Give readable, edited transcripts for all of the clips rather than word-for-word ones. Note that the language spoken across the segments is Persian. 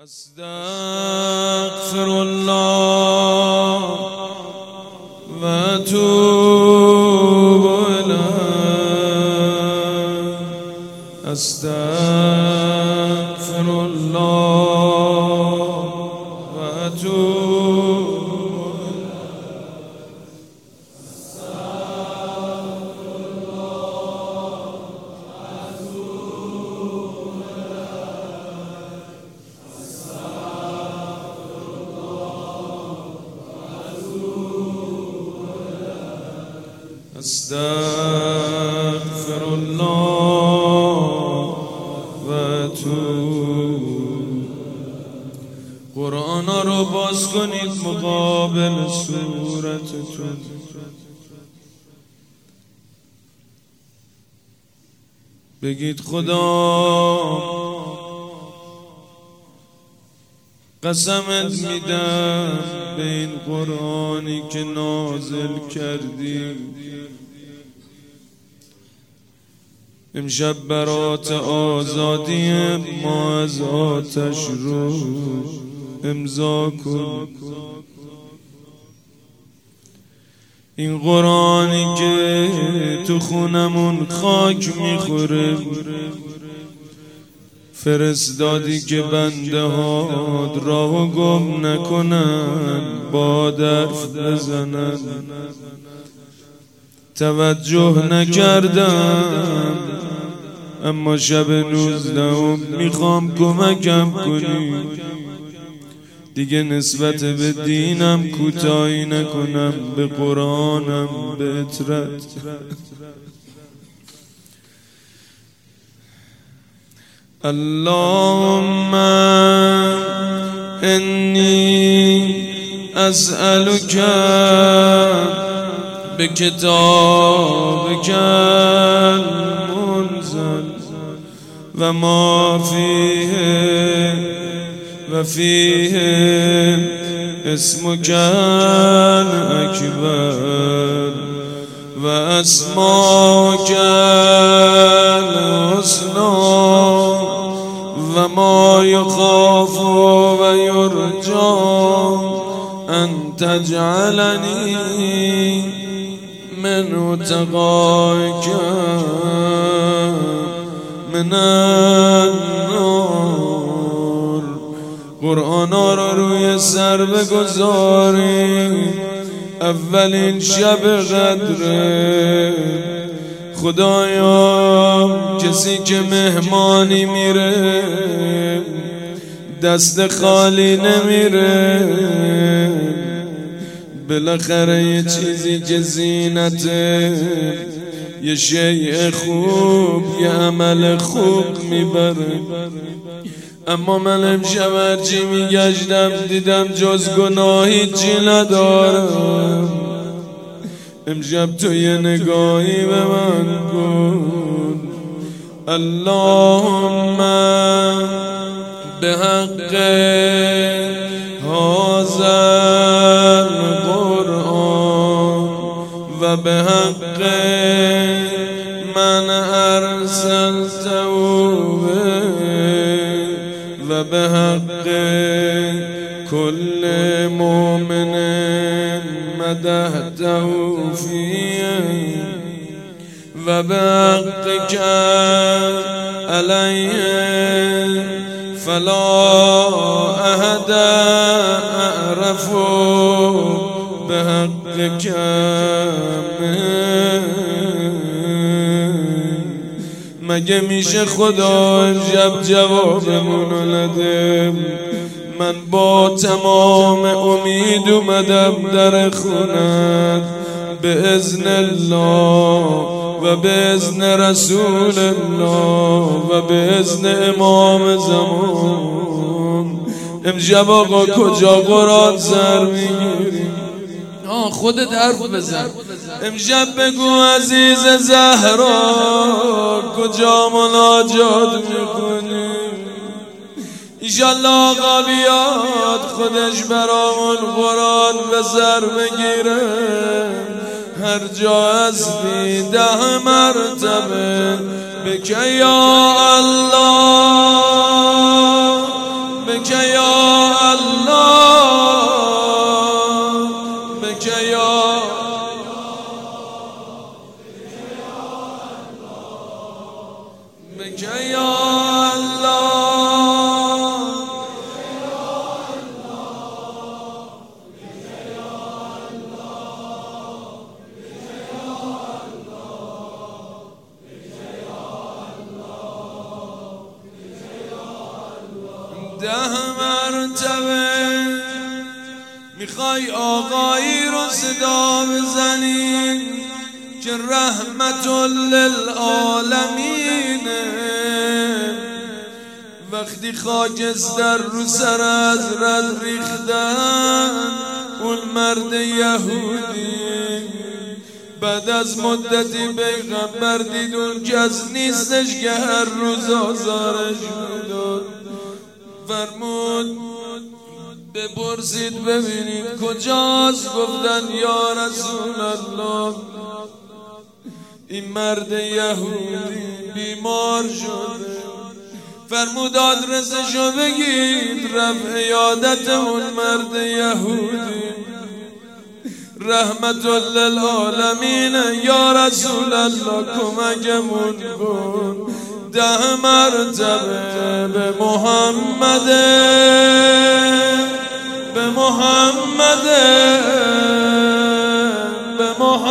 استغفر الله و اتوب الیه. استغفر الله و اتوب استغفر الله و اتوب. قرآن رو باز کنید مقابل صورتتون. بگید خدا قسمت میدم به این قرآنی که نازل کردی، امشب برات آزادی ما از آتش رو امضا کن. این قرآنی که تو خونمون خاک میخوره فرستادی که بنده ها راهو گم نکنن، با درف بزنن. توجه نکردم اما شب 19 میخوام کمکم کنی، دیگه نسبت به دینم کوتاهی نکنم، به قرآنم به اطرت. اللهم انی اسألک بکتابک المنزل و ما فیه و فیه اسمک الاکبر و اسماک الحسنی و ما یخاف و یرجا ان تجعلنی من اتقائک من النار. قرآن رو روی سر بگذاری، اولین شب قدره. خدایا کسی که مهمانی میره دست خالی نمیره، بالاخره یه چیزی که زینته، یه شیء خوب، یه عمل خوب میبره. اما من امشب هرچی میگشتم دیدم جز گناهی چی ندارم. امشب تو یه نگاهی به من کن. اللهم به حق هذا القرآن و به حق من ارسلته و به حق کل مؤمن مدحته فیه و به حقک علیه فلا احد اعرف به حقک مگه میشه خدا امشب جوابمونو نده؟ من با تمام امید اومدم در خونت، به اذن الله و به اذن رسول الله و به اذن امام زمان. امشب آقا کجا قرآن سر میگیری؟ خودت حرف بزن. امشب بگو عزیز زهرا کجا مناجات میکنی؟ ایشالله آقا بیاد خودش برامون قرآن به سر بگیره، هر جا هستی 10 مرتبه بکه یا الله، بکه یا 10 مرتبه میخوای آقایی رو صدا بزنی که رحمت للعالمینه. وقتی خاکستر رو سر از رد ریختن اون مرد یهودی بعد از مدتی پیغمبر دید اون کس نیستش که هر روز آزارش میداد. فرمود بپرسید ببینید کجاست. گفتن یا رسول الله این مرد یهودی بیمار شده. فرمود آدرسشو بگید. رفت عیادت اون مرد یهودی. رحمت للعالمین یا رسول الله کمکمون کن. 10 مرتبه به محمد به محمد به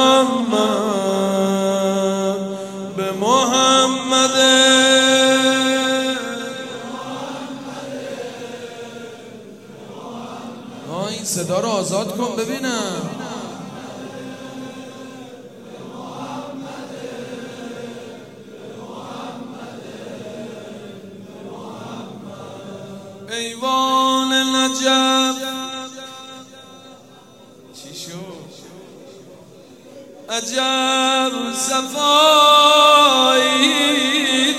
محمد به محمد. این صدا رو آزاد کن ببینم. ایوان نجف چی شد؟ عجب صفایی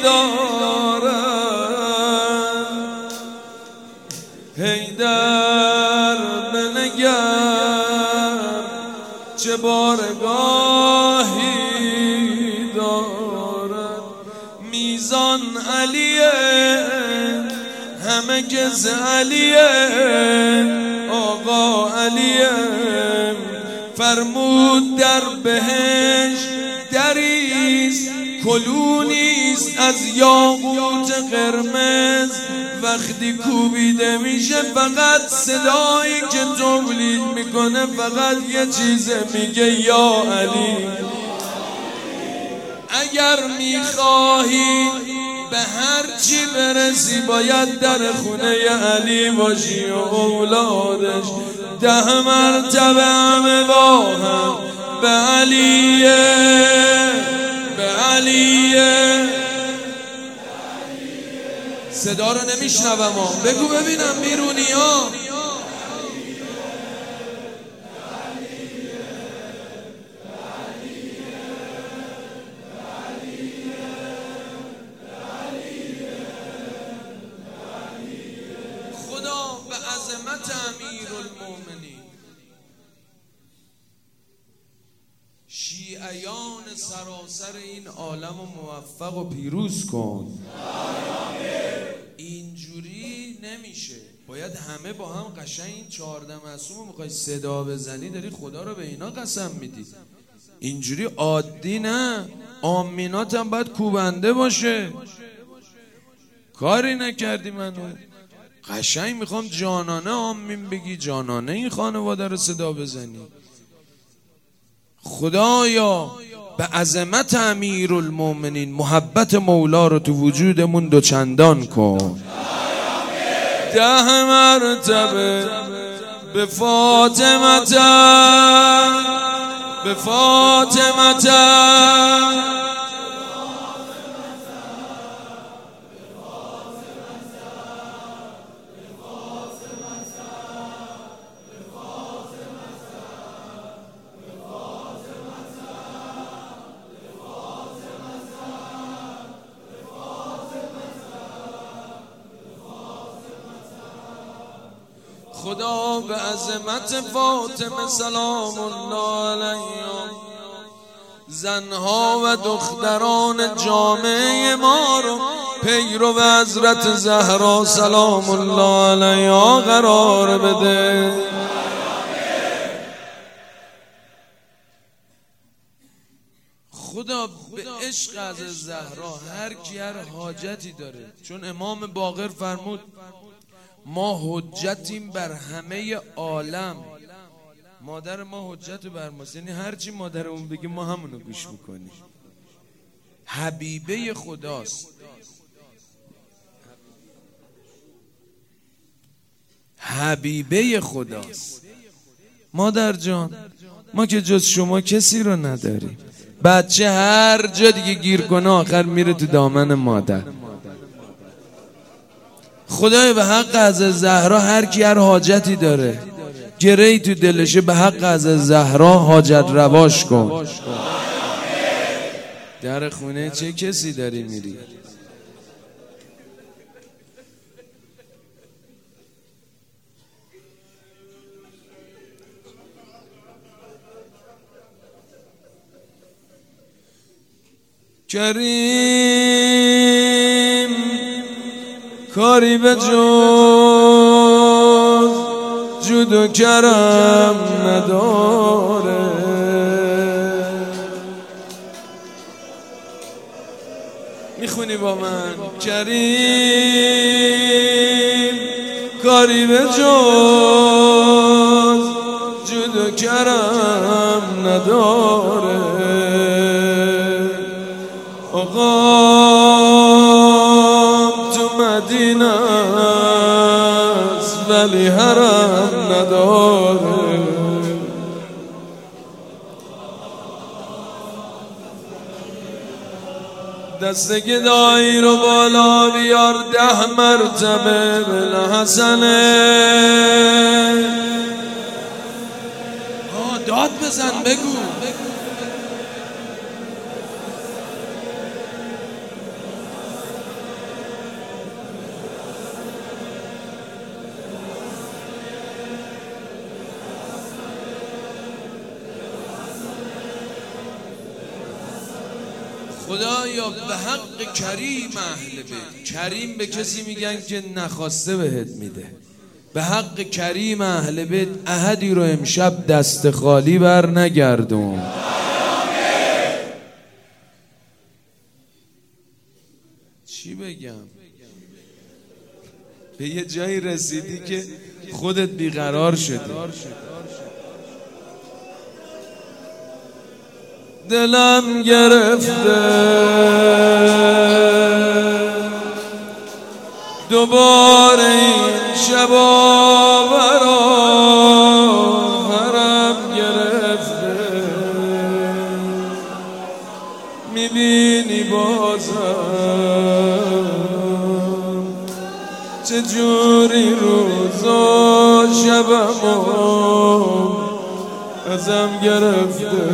دارد. حیدر بنگر چه بارگاهی دارد. میزان علیه همه کس علیه آقا علیه. فرمود در بهشت دریست کلونیست از یاقوت قرمز. وقتی کوبیده میشه فقط صدایی که تولید میکنه فقط یه چیزه میگه یا علی. اگر میخواهی به هر چی برسی باید در خونه علی باشی و اولادش. 10 مرتبه همه با هم به علیه به علیه. صدا رو نمیشنوم بگو ببینم بیرونی ها. به عظمت امیرالمومنین شیعیان سراسر این عالم رو موفق و پیروز کن. اینجوری نمیشه. باید همه با هم قشنگ این 14 معصوم رو میخوای صدا بزنی داری خدا رو به اینا قسم میدی. اینجوری عادی نه. آمینات هم باید کوبنده باشه. کاری نکردی منو. قشنگ میخوام جانانه آمین بگی. جانانه این خانواده رو صدا بزنی. خدایا به عظمت امیرالمومنین محبت مولا رو تو وجودمون دوچندان کن. 10 مرتبه به فاطمه به فاطمه خدا به عظمت فاطمه سلام الله علیها زنها و دختران جامعه ما رو پیرو حضرت زهرا سلام الله علیها قرار بده. خدا به عشق از زهرا هر کی هر حاجتی داره. چون امام باقر فرمود ما حجتیم بر همه عالم. مادر ما حجت بر ماست، یعنی هرچی مادرمون بگه ما همونو گوش میکنیم. حبیبه خداست. حبیبه خداست. مادر جان ما که جز شما کسی رو نداریم. بچه هر جا دیگه گیر کنه آخر میره تو دامن مادر. خدای به حق حضرت زهرا هر کی هر حاجتی داره گرهی تو دلشه به حق حضرت زهرا حاجت رواش کن. در خونه چه کسی داری میری؟ کریم کاری به جز جود و کرم نداره. میخونی با من؟ کریم کاری به جز جود و کرم نداره. آقام تو مدینه است ولی حرم نداره. دست گدایی رو بالا بیار 10 مرتبه بالحسنه. داد بزن بگو. خدایا به حق کریم اهل بیت. کریم به کسی میگن که نخواسته بهت میده. به حق کریم اهل بیت احدی رو امشب دست خالی بر نگردون. چی بگم؟ به یه جایی رسیدی که خودت بیقرار شدی. دلم گرفته دوباره این شبا برام گرفته. میبینی بازم چجوری روز و شبمو ازم گرفته.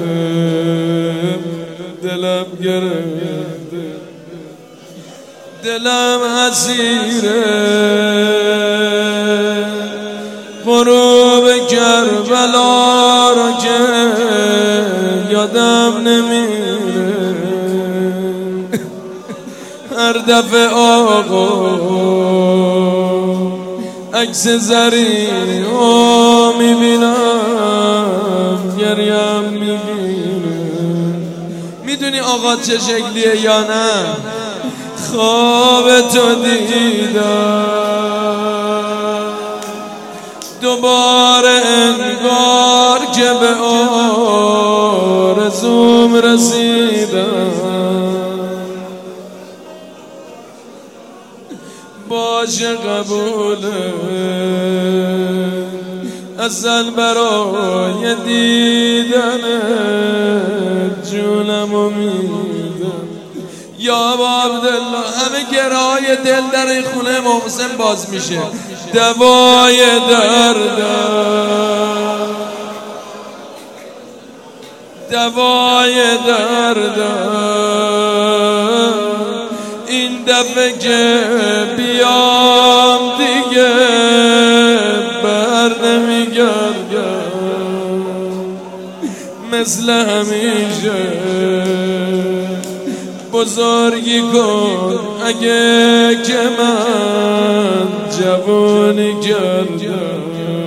دلم گرفته دلم اسیره غروب کربلا رو که یادم نمیره. هر دفعه آقا عکس زرین رو میبینم گریم میگیره. میدونی آقا چه شکلیه یا نه؟ خواب تو دیدم دوباره انگار که به آرزوم رسیدم. باشه قبوله اصل برای دیدن جونمو میدم. یا با عبدالله همه گرای دل در این خونه محسن باز میشه. دوای دردم دوای دردم این دفعه که بیام دیگه بر نمیگردم. مثل همیشه بزرگی کن اگه که من جوانی کردم.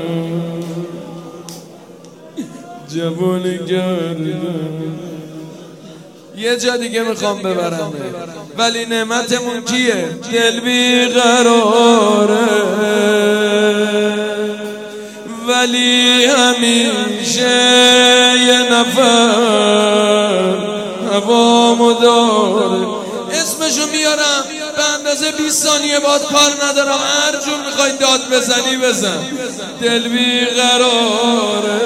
جوانی کردم. یه جا دیگه میخوام ببرم ولی نعمتمون کیه؟ دل بیقراره ولی همیشه یه نفر هوامو داره. اسمشو میارم به اندازه 20 ثانیه باد کار ندارم. هر جور میخوای میخوای داد بزنی بزن. دل بیقراره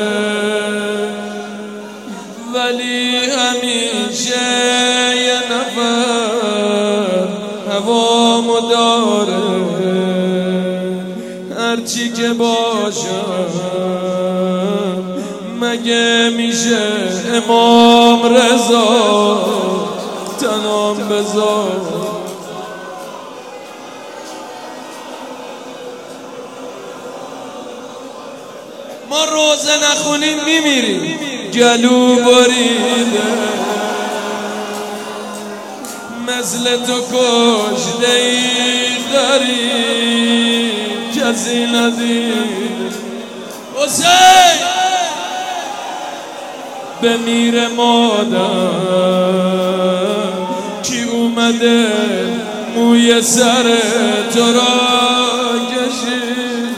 ولی همیشه یه نفر هوامو داره، هرچی که باشم مگه میشه امام رضا تنام بذار. ما روزه نخونیم میمیریم، گلو بریده مثل تو کشته ای داری کسی ندید. حسین بمیره مادر کی اومده موی سر تو را کشید.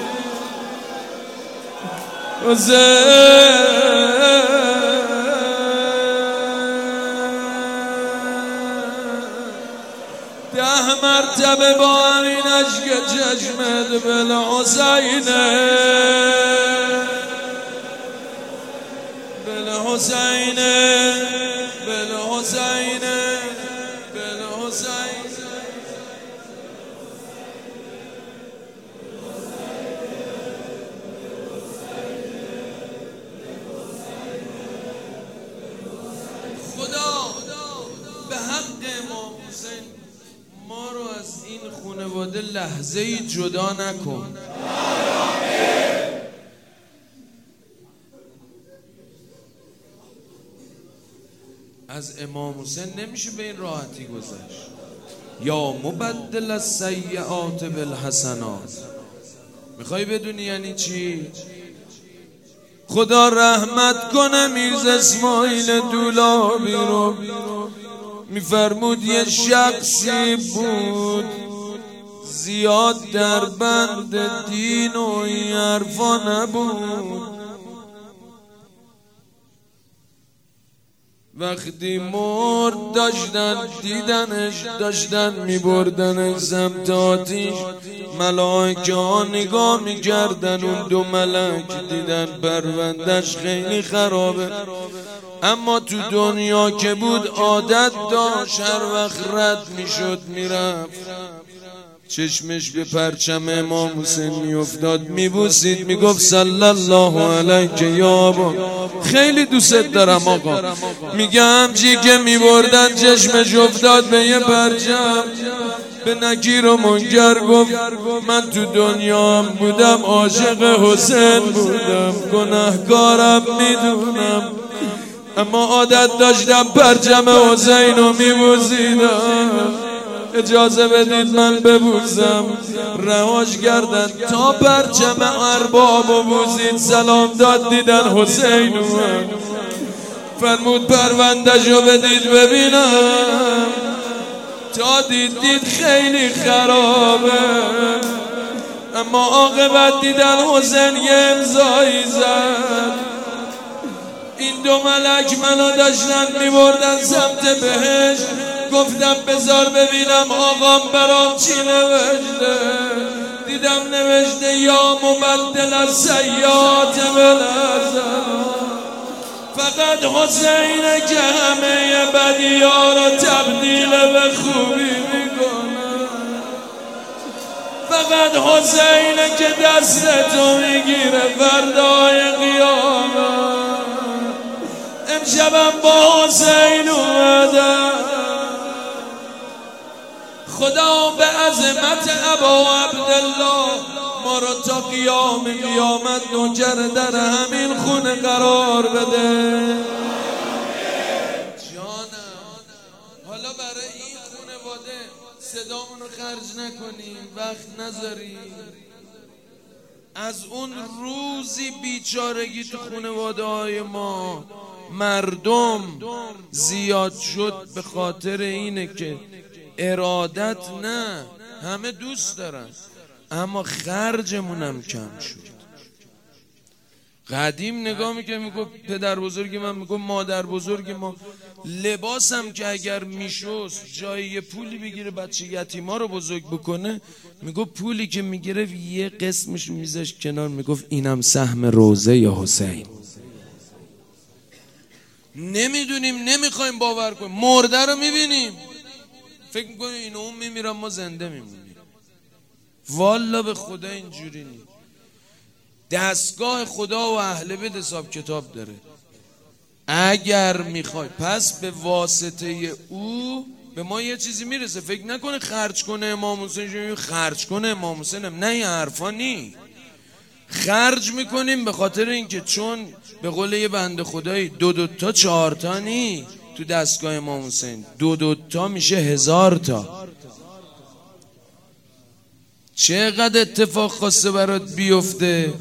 حسین 10 مرتبه با همین عشق چشمت بالحسینه بالحسینه بالحسینه بالحسینه. خدا به حق امام حسین ما رو از این خانواده لحظه‌ای جدا نکن. از امام حسین نمیشه به این راحتی گذشت. یا مبدل السیئات بالحسنات. میخوای بدونی یعنی چی؟ خدا رحمت کنه میرزا اسماعیل دولابی رو، میفرمود یه شخصی بود زیاد در بند دین و این حرفا نبود، وقتی مرد داشتن دیدنش، داشتن میبردنش سمت آتیش، ملائکه ها نگاه میکردن، اون 2 ملک دیدن پروندش خیلی خرابه، اما تو دنیا که بود عادت داشت هر وقت رد میشد میرفت چشمش به پرچم امام حسین میافتاد، میبوسید، میگفت صلی الله علیک یا ابا، خیلی دوست دارم آقا. میگه همچی که میبردن چشمش افتاد به یه پرچم، به نکیر و منکر گفت من تو دنیا بودم عاشق حسین بودم، گناهکارم میدونم، اما عادت داشتم پرچم حسین رو میبوسیدم، اجازه بدید من ببوسم. رهاش کردن تا پرچم ارباب و بوسید، سلام داد، دیدن حسین اومد، فرمود پرونده‌شو بدید ببینم. تا دید خیلی خرابه، اما عاقبت دیدن حسین یه امضایی زد. این 2 ملک منو داشتن میبردن سمت بهشت، گفتم بذار ببینم آقام برام چی نوشته. دیدم نوشته یا مبدل السیئات بالحسنات، فقط حسینه که همه بدی‌ها رو تبدیل به خوبی میکنه، فقط حسینه که دستتو میگیره فردای قیامت. امشبم با حسین اومدم، خدا به عظمت ابا عبدالله ما را تا قیامت نوکر در همین خونه قرار بده. جانم حالا برای این خانواده صدامونو خرج نکنیم، وقت نذاریم. از اون روزی بیچارگی تو خانواده های ما مردم زیاد شد، به خاطر اینه که ارادت نه، همه دوست دارن اما خرجمونم کم شد. قدیم نگاه میکنه میگو پدر بزرگی من، میگو مادر بزرگی ما. لباسم که اگر میشست جای یه پولی بگیره بچه یتیما رو بزرگ بکنه، میگو پولی که میگیره یه قسمش میذاش کنار، میگفت اینم سهم روزه یا حسین. نمیدونیم، نمیخوایم باور کنیم. مرده رو میبینیم فکر میکنیم این اون میمیرم ما زنده میمونیم. والا به خدا اینجوری نیست. دستگاه خدا و اهل بیت حساب کتاب داره. اگر میخوای پس به واسطه او به ما یه چیزی میرسه. فکر نکنه خرج کنه امام حسین، خرج کنه امام حسین، نه این حرفا نی. خرج میکنیم به خاطر اینکه چون به قول یه بنده خدایی 2 تا 4 تا نی تو دستگاه امام حسین، 2 تا میشه 1000 تا. چقدر اتفاق خواسته برات بیفته،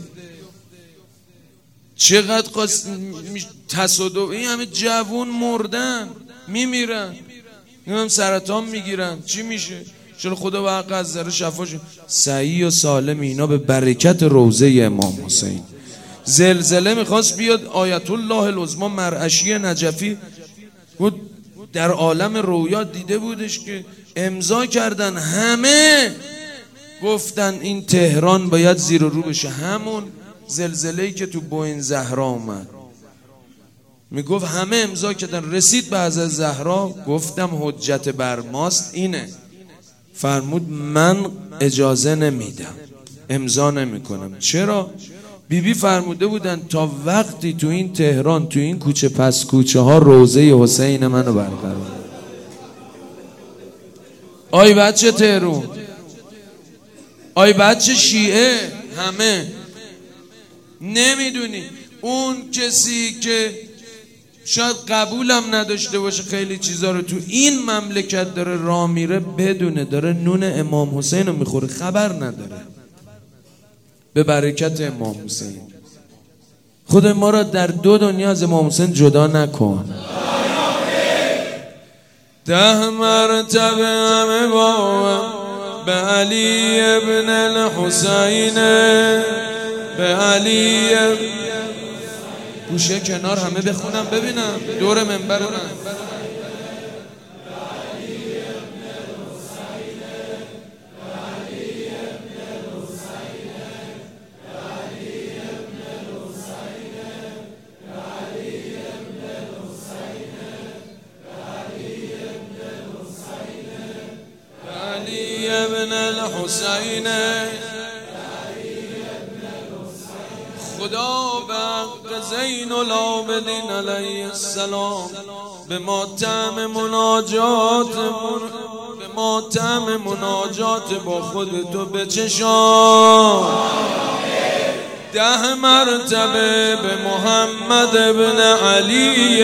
چقدر تصادف. این همه جوون مردن میمیرن، هم سرطان میگیرن، چی میشه؟ چرا خدا به حق از ذره شفاشون صحیح و سالم. اینا به برکت روضه امام حسین. زلزله میخواست بیاد، آیت الله العظما مرعشی نجفی در عالم رویا دیده بودش که امضا کردن، همه گفتن این تهران باید زیر و رو بشه. همون زلزله‌ای که تو بوین زهرا اومد، میگفت همه امضا کردن. رسید به حضرت زهرا، گفتم حجت بر ماست اینه. فرمود من اجازه نمیدم، امضا نمیکنم. چرا؟ بیبی فرموده بودن تا وقتی تو این تهران تو این کوچه پس کوچه ها روضه حسین منو برقرار. آی بچه تهران، آی بچه شیعه، همه نمیدونی. اون کسی که شاید قبولم نداشته باشه خیلی چیزا رو تو این مملکت داره راه میره، بدونه داره نون امام حسین رو میخوره، خبر نداره. به برکت امام حسین خدا ما را در 2 دنیا از امام حسین جدا نکن. 10 مرتبه همه بابا به علی ابن الحسین، به علی گوشه کنار همه بخونم ببینم دور منبر من. ابن الحسین، خدا به حق زین العابدین علیه السلام به ماتم مناجات با خود تو بچشان. 10 مرتبه به محمد ابن علی،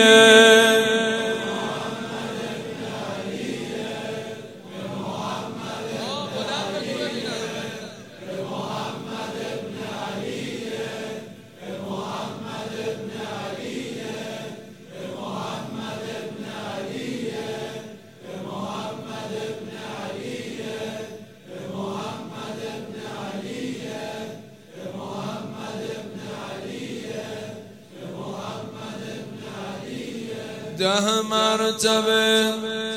ده مرتبه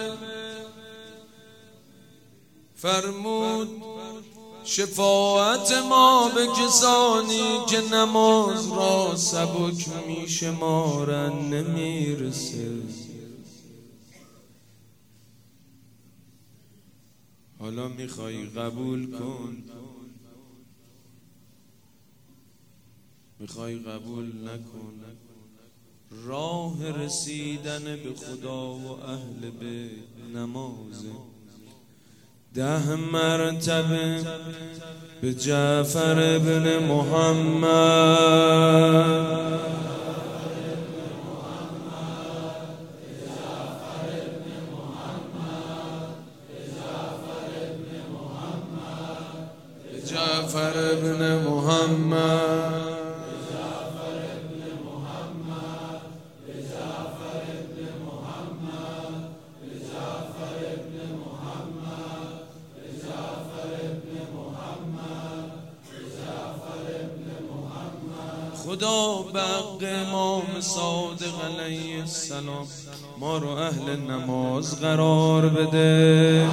فرمود شفاعت ما به کسانی که نماز را سبک میشمارن نمیرسه. حالا میخوای قبول کن، میخوای قبول نکن. راه رسیدن به خدا و اهل بیت نمازه. 10 مرتبه به جعفر ابن محمد، جعفر ابن محمد، خدا بق امام صادق علیه السلام ما رو اهل نماز قرار بده.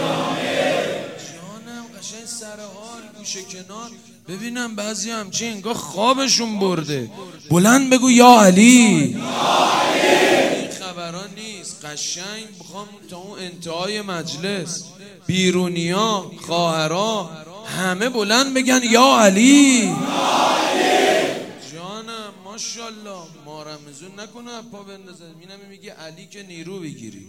جانم قشنگ سر حال گوشه کنار ببینم بعضی همچین انگار خوابشون برده. بلند بگو یا علی. این خبران نیست، قشنگ بخوام تا اون انتهای مجلس بیرونیا خواهرا همه بلند بگن یا علی. جانم ماشاءالله ما رمزون نکنه پا بندازه. اینم میگه علی که نیرو بگیری.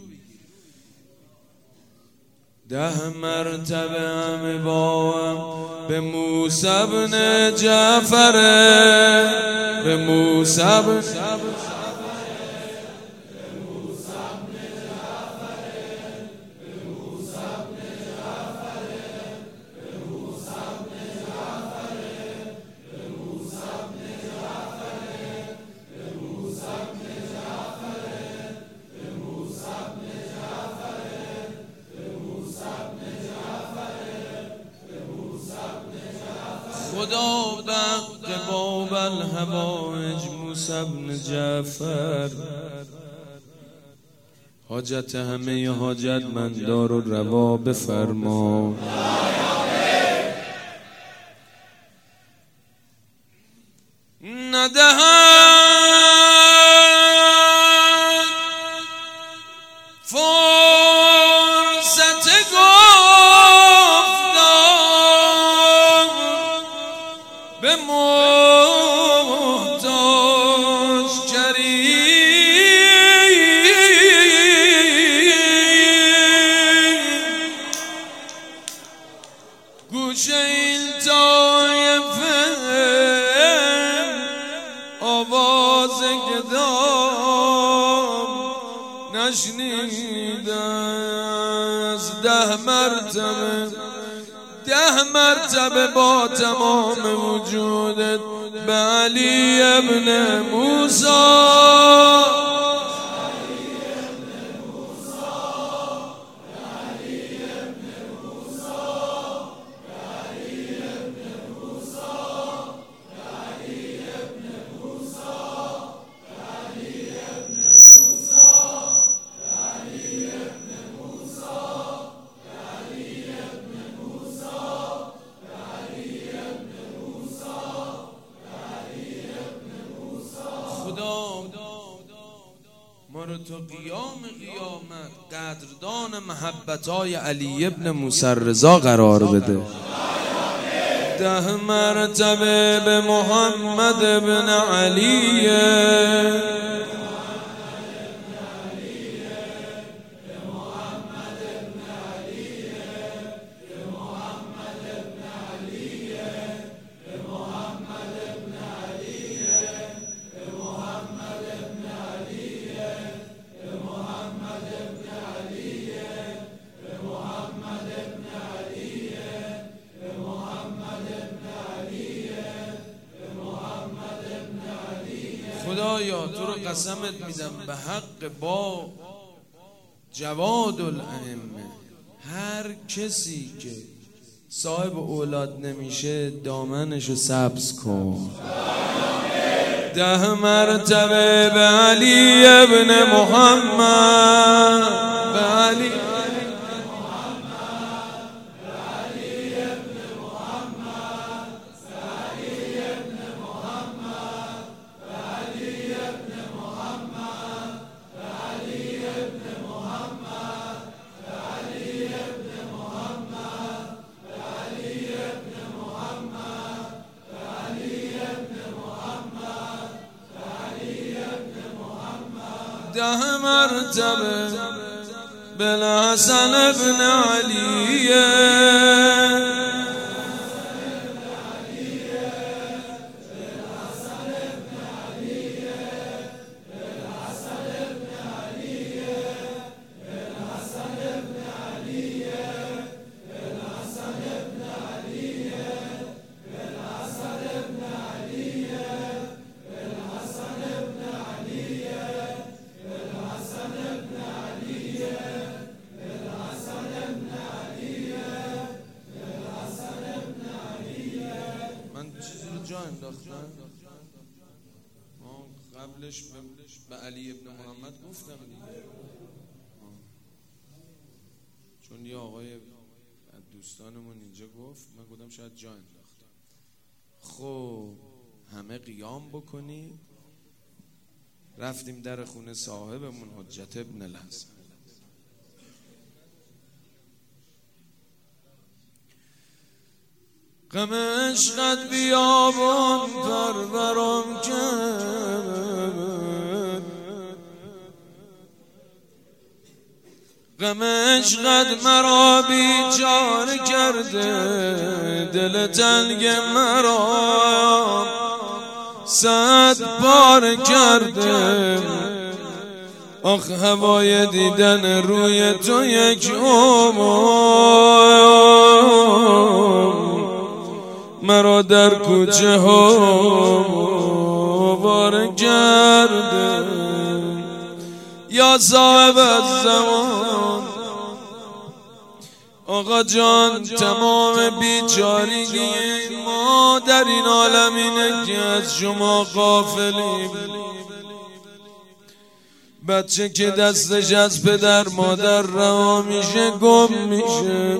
10 مرتبه همه باهم به موسی بن جعفره، به موسی بن خدا بق باب الحوائج موسی بن جعفر حاجت همه حاجتمندان رو روا بفرما. ندهد فرصت به محتاج کری گوشه این طایفه آواز گدام نشنیده از 10 مرتبه با تمام وجودت به علی ابن موسی. ما رو تا قیام قیامت قدردان محبتای علی ابن موسی رضا قرار بده. 10 مرتبه به محمد ابن علی، خدایا تو رو قسمت میدم به حق با جواد الائمه هر کسی که صاحب اولاد نمیشه دامنشو سبز کن. 10 مرتبه به علی ابن محمد، به علی ده مرتبه بالحسن ابن علی جا انداختن قبلش به علی ابن محمد گفتم دیگه، چون یه آقای دوستانمون اینجا گفت، من گفتم شاید جا انداختم. خب همه قیام بکنی. رفتیم در خونه صاحبمون حجت ابن الحسن. غم عشقت بیابان پرورم کرد، غم عشقت مرا بیچاره کرده، دل تنگ مرا 100 بار کرده. آخ هوای دیدن روی تو یک مرا در کوچه ها وار کرده. یا صاحب الزمان آقا جان، تمام بیچارگی ما در این عالم اینه که از شما غافلیم. بچه که دستش از پدر مادر رها میشه گم میشه.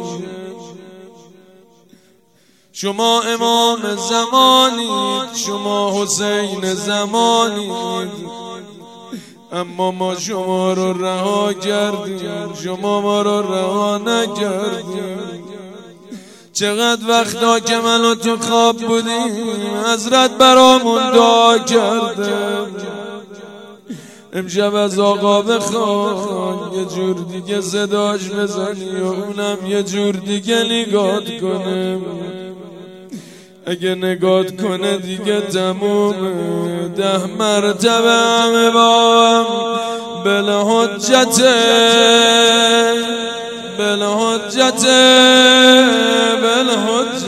شما امام زمانید، شما حسین زمانید، اما ما شما رو رها کردیم، شما ما رو رها نکردیم. چقدر وقتا که من و تو خواب بودیم حضرت برامون دعا کرده. امشب از آقا بخوان یه جور دیگه صداش بزنی و اونم یه جور دیگه نگات کنه. اگه نگات کنه دیگه تمومه. 10 مرتبه همه با هم بالحجته بالحجته بالحجته